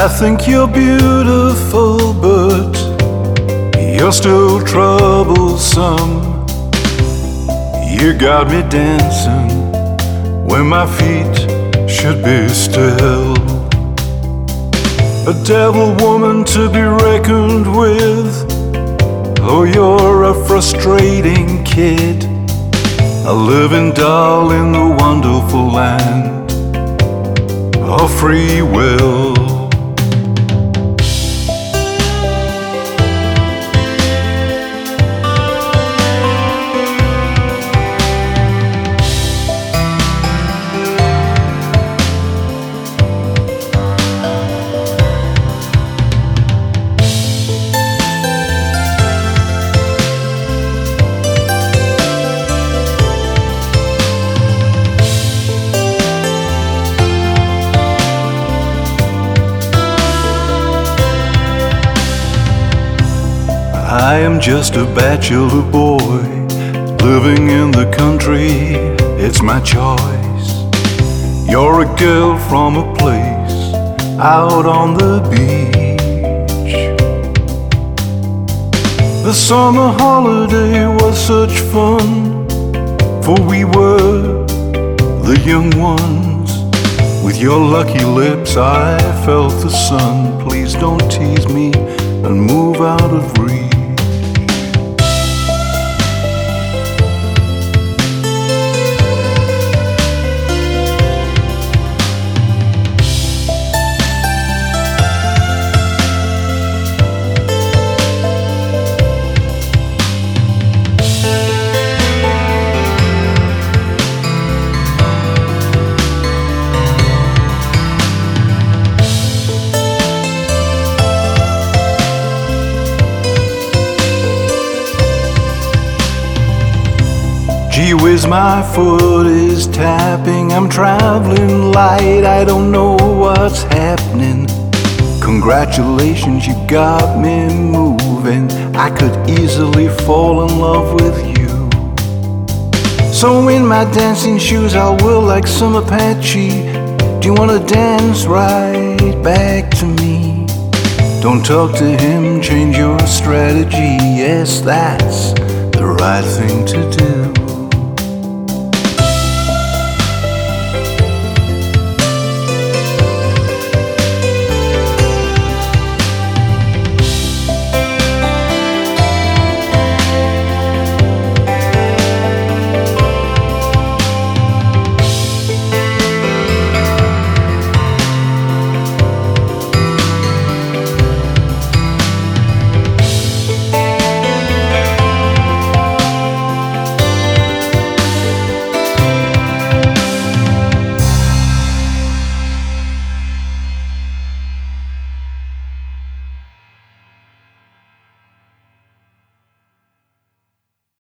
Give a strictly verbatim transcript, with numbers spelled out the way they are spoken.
I think you're beautiful, but you're still troublesome. You got me dancing when my feet should be still. A devil woman to be reckoned with, though you're a frustrating kid. A living doll in the wonderful land of free will. I am just a bachelor boy living in the country, it's my choice. You're a girl from a place out on the beach. The summer holiday was such fun, for we were the young ones. With your lucky lips I felt the sun. Please don't tease me and move out of reach. Gee whiz, my foot is tapping. I'm traveling light, I don't know what's happening. Congratulations, you got me moving. I could easily fall in love with you. So in my dancing shoes I will like some Apache. Do you wanna dance right back to me? Don't talk to him, change your strategy. Yes, that's the right thing to do.